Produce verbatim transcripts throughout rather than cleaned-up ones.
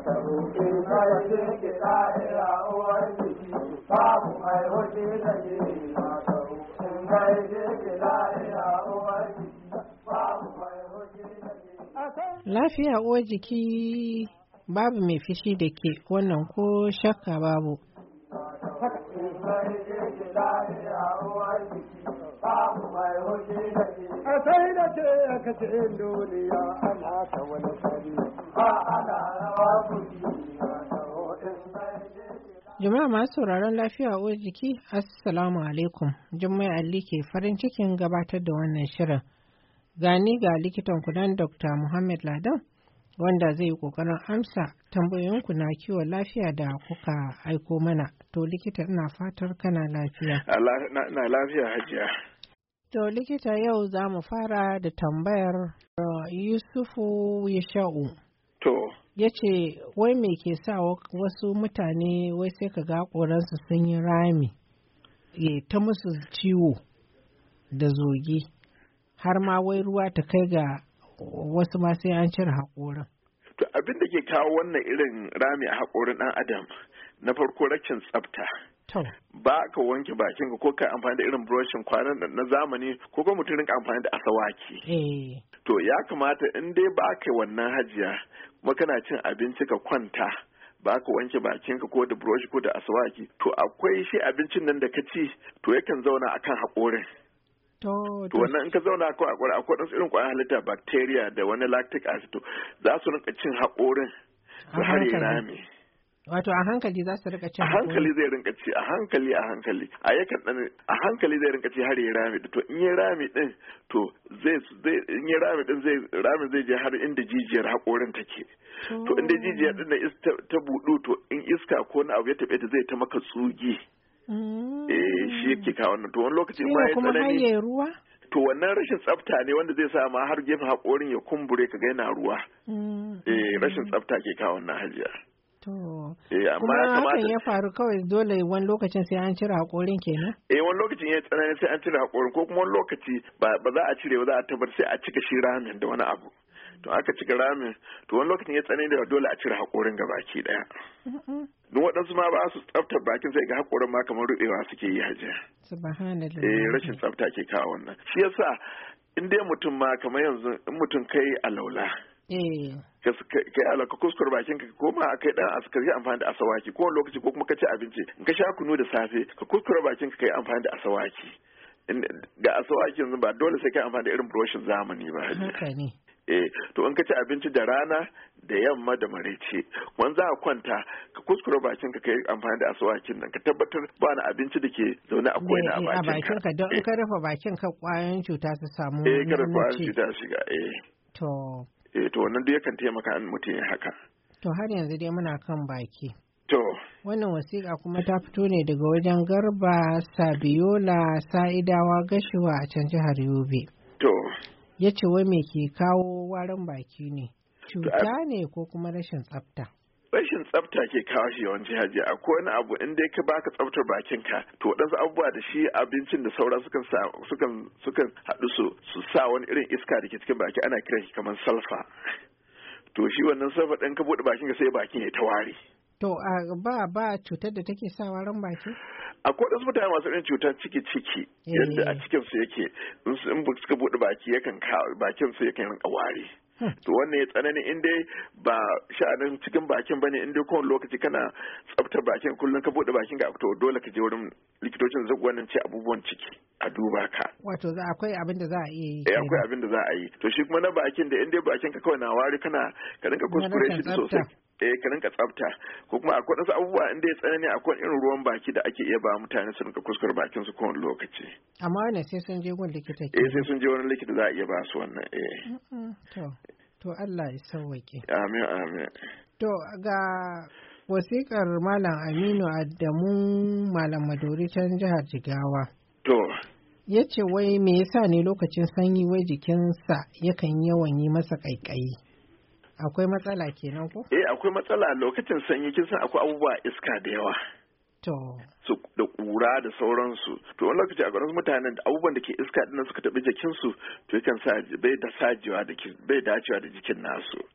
Lafiya uwar jiki babu mai fishi da ke, wannan ko shakka babu. A sai da ce ya kace duniya ana ta wani sari, ba ana rawa kuɗi. Jama'a masu sauraron lafiya uwar jiki, Assalamu alaikum. Jummai Ali ke farin cikin gabatar da wannan shirin. Gani ga likitan kudan Dokta Muhammad Ladan, wanda zai yi ƙoƙarin amsa tambayoyinku na kiwon lafiya da kuka aiko mana. To likita, ina fatar kana lafiya. Na lafiya hajiya. To likita, yau za mu fara da tambayar uh, Yusufu Yasha'u. To. Ya ce, wai me ke sa wasu mutane wai sai ka ga ƙoransu sun yi rami, ya ta musu ciwo da zogi, har ma wai ruwa ta kai ga wasu ma sai an cire haƙorin. To abin da ke kawo wannan irin rami a haƙorin ɗan adam, na farko rashin tsafta. Ba ka wanke bakin ka ko ka amfani da irin brushin kwanan na zamani ko kuma mutum rinka amfani da asawaki. To ya kamata in dai ba ka wannan hajiya kuma kana cin abinci ka kwanta ba ka wanke bakin ka ko da brush ko da asawaki, to akwai shi abincin nan da ka ci to yakan zauna akan haƙorin. To wannan in ka zauna akan haƙorin akwai ɗansu irin ƙwayar halitta bacteria da wani lactic acid to za su rinka cin haƙorin su har ya rame. Wato a hankali za su rika cin a hankali zai rinka ci a hankali a hankali a yakan dan a hankali zai rinka ci har ya rami to in ya rami din to zai zai in ya rami din zai rami zai je har inda jijiyar hakorin take to inda jijiyar din da ta budu to in iska ko na abu ya tabe ta zai ta maka tsugi eh shi yake kawo wannan to wani lokaci ma ya tsanani ruwa to wannan rashin tsafta ne wanda zai sa ma har gefen hakorin ya kumbure ka ga yana ruwa eh rashin tsafta ke kawo wannan hajiya. Eh, amma kuma hakan ya faru kawai dole wani lokacin sai an cire haƙorin kenan? Eh wani lokacin ya tsanani sai an cire haƙorin ko kuma wani lokaci ba za a cire ba za a tabbar sai a cika shi ramin da wani abu. To aka cika ramin to wani lokacin ya tsanani da dole a cire haƙorin gabaki ɗaya. Don waɗansu ma ba su tsaftar bakin sai ga haƙorin ma kamar ruɓewa suke yi hajiya. Subhanallah. Eh rashin tsafta ke kawo wannan. Shi yasa in dai mutum ma kamar yanzu in mutum kai alaula. kai alaka kuskure bakin ka koma a kai dan askar yi amfani da asawaki ko lokaci ko kuma ka ci abinci in ka sha kunu da safe ka kuskure bakin ka kai amfani da asawaki ga asawaki yanzu ba dole sai kai amfani da irin brushin zamani ba haka ne eh to in ka ci abinci da rana da yamma da maraice wani za a kwanta ka kuskure bakin ka kai amfani da asawakin nan ka tabbatar ba na abinci da ke zaune a koina a bakin ka don in ka rufe bakin ka kwayoyin cuta su samu eh kada kwayoyin cuta shiga eh to eh to wannan duk yakan taimaka an mutum ya haka. To har yanzu dai muna kan baki. To. Wannan wasiƙa kuma ta fito ne daga wajen Garba Sabiola Sa'idawa Gashuwa a can jihar Yobe. To. Ya ce wai me ke kawo warin baki ne? Cuta ne ko kuma rashin tsafta? Rashin tsafta ke kawo shi yawanci haji akwai wani abu in dai ka baka tsaftar bakin ka to wadansu abubuwa da shi abincin da saura sukan sa sukan sukan haɗu su su sa wani irin iska da ke cikin baki ana kiran shi kamar sulfa to shi wannan sulfa ɗin ka buɗe bakin ka sai bakin ya ta ware. To ba ba cutar da take sa warin baki? Akwai wasu mutane masu irin cutar ciki ciki yadda a cikin su yake in suka buɗe baki yakan kawo bakin su yakan rinka ware. To wannan ya tsanani in dai ba sha'anin cikin bakin bane in dai kowane lokaci kana tsaftar bakin kullum ka bude bakin ka to dole ka je wurin likitocin zai wannan ce abubuwan ciki a duba ka. Wato za akwai abin da za a iya yi. Eh akwai abin da za a yi. To shi kuma na bakin da in dai bakin ka kawai na wari kana ka rinka kuskure shi sosai. Eh ka rinka tsafta ko kuma akwai wasu abubuwa in dai tsanani akwai irin ruwan baki da ake iya ba mutane su rinka kuskure bakin su kowane lokaci. Amma wannan sai sun je gun likita. Eh sai sun je wani likita za a iya ba su wannan eh. To to Allah ya sauwaƙe. Amin amin. To ga wasiƙar Malam Aminu Adamu Malam Madori can jihar Jigawa. To. Ya ce wai me yasa ne lokacin sanyi wai jikinsa yakan yawan yi masa ƙaiƙayi. Akwai matsala kenan ko? Eh akwai matsala lokacin sanyi kin san akwai abubuwa iska da yawa. To. Su da ƙura da sauransu. To wani lokaci a garin mutanen da abubuwan da ke iska dinnan suka taɓi jikinsu to yakan sa bai da sajewa da bai dacewa da jikin nasu.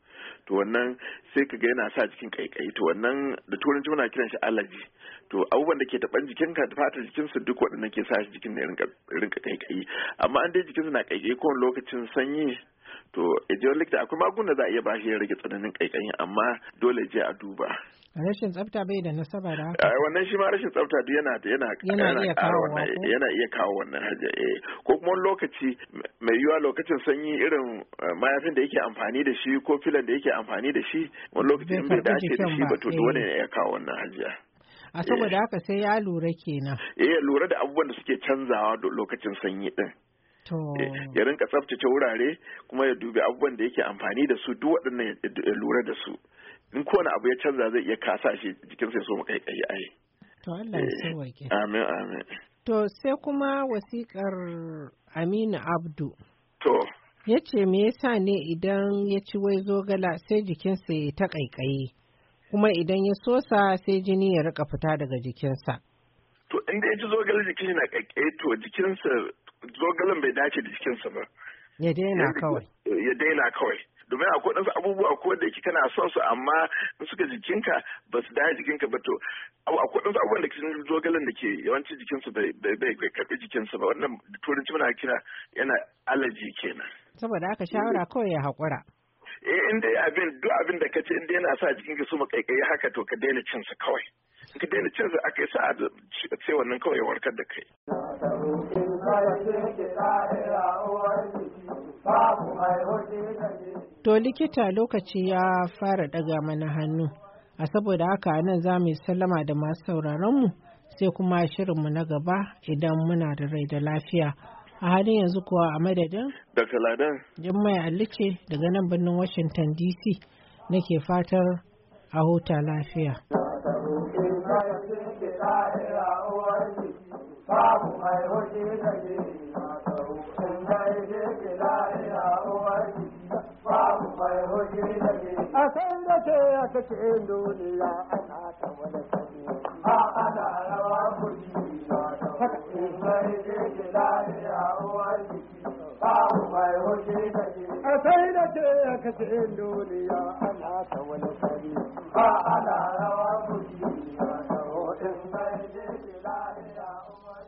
to wannan sai ka ga yana sa jikin kaikayi to wannan da turanci muna kiran shi allergy to abubuwan da ke taban jikinka da fatar jikinsu duk waɗannan ke sa shi jikin ne rinka kaikayi amma an dai jikinsu na kaikayi kowane lokacin sanyi to ejiyar likita akwai magunguna za a iya ba shi ya rage tsananin kaikayi amma dole je a duba. Rashin tsafta bai da nasaba da haka. Wannan shi ma rashin tsafta duk yana yana yana iya kawo wannan yana iya kawo wannan haja eh ko kuma lokaci mai yiwa lokacin sanyi irin mayafin da yake amfani da shi ko filan da yake amfani da shi wani lokacin in bai dace da shi ba to dole ne ya kawo wannan haja. A saboda haka sai ya lura kenan. Eh lura da abubuwan da suke canzawa lokacin sanyi din. Ya rinka tsaftace wurare kuma ya dubi abubuwan da yake amfani da su duk waɗannan ya lura da su. In kowane abu ya canza zai iya kasa shi jikinsa ya so mu kai ai. To Allah ya sauwaƙe. Amin amin. To sai kuma wasiƙar Aminu Abdu. To. Ya ce me yasa ne idan ya ci wai zogala sai jikinsa ya ta ƙaiƙayi kuma idan ya sosa sai jini ya rika fita daga jikinsa. To inda ya ci zogala jikin na ƙaiƙayi to jikinsa zogalan bai dace da jikinsa ba. Ya daina kawai. Ya daina kawai. Domin akwai wasu abubuwa ko da yake kana son su amma in suka jikinka ba su dace jikinka ba to akwai wasu abubuwan da ke cikin zogalen da ke yawanci jikinsu bai bai karɓi jikinsu ba wannan turanci muna kira yana allergy kenan. Saboda haka shawara kawai ya haƙura. Eh in dai abin duk abin da ka ce in dai yana sa jikinka su maƙaiƙayi haka to ka daina cin sa kawai. In ka daina cin sa aka yi sa sai wannan kawai ya warkar da kai. To likita lokaci ya fara daga mana hannu, a saboda haka nan za mu yi sallama da masu sauraronmu sai kuma shirinmu na gaba idan muna da rai da lafiya. A halin yanzu kuwa a madadin? Doctor Ladan. Jummai Ali ce daga nan birnin Washington D C nake fatar a huta lafiya. A san da ke a cikin duniya ana ta wani sani, a ana rawa kuri ba da wani mai ke lafiya uwar jiki, babu mai hoji da ke. A sai da ke a cikin duniya ana ta wani sani, a ana rawa